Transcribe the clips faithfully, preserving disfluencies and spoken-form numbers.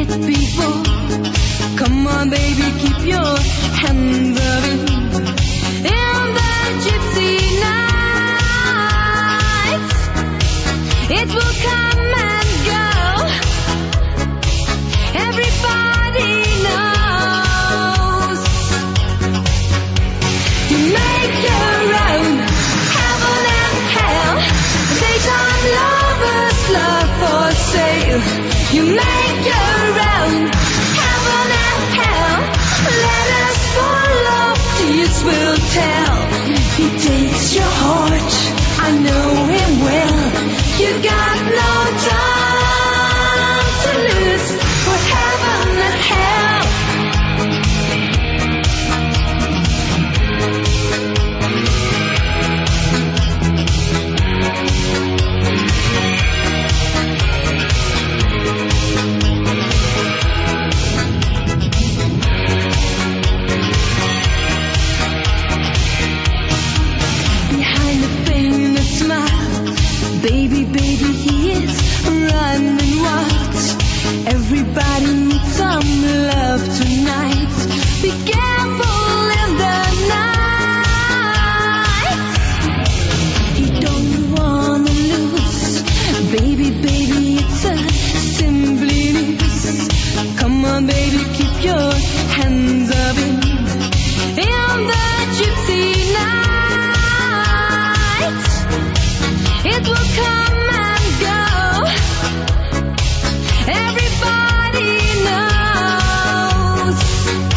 it before. Come on, baby, keep your hands up in, in the gypsy night. It will come and go. Everybody knows. You make your own heaven and hell. Daytime lovers, love for sale. You make your own heaven and hell. Let us follow, tears will tell. He takes your heart, I know him well. You got no time to lose for heaven and hell. Behind the famous smile, baby, baby, he is running wild. Everybody needs some love tonight. Be careful in the night. He don't wanna lose. Baby, baby, it's a simply news. Come on, baby, keep your hands up in, in the gypsy night. It will come and go. Everybody knows.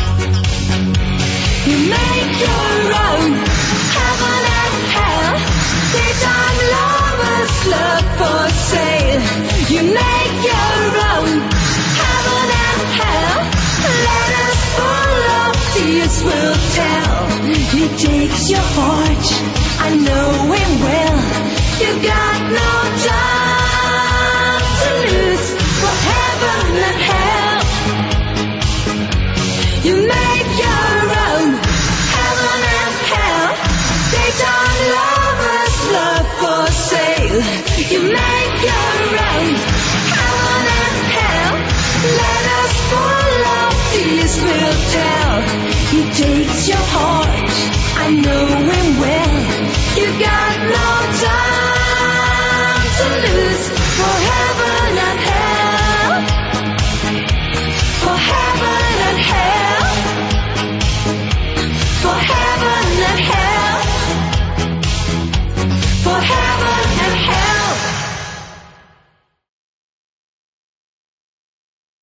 You make your own heaven and hell. Daytime lovers, love for sale. You make your own heaven and hell. Let us follow, tears will tell. He takes your heart, I know him well. You got no time to lose for heaven and hell. You make your own heaven and hell. Daytime lovers, love for sale. You make your own heaven and hell. Let us follow, tears will tell. He takes your heart, I know him well. You got no time to lose for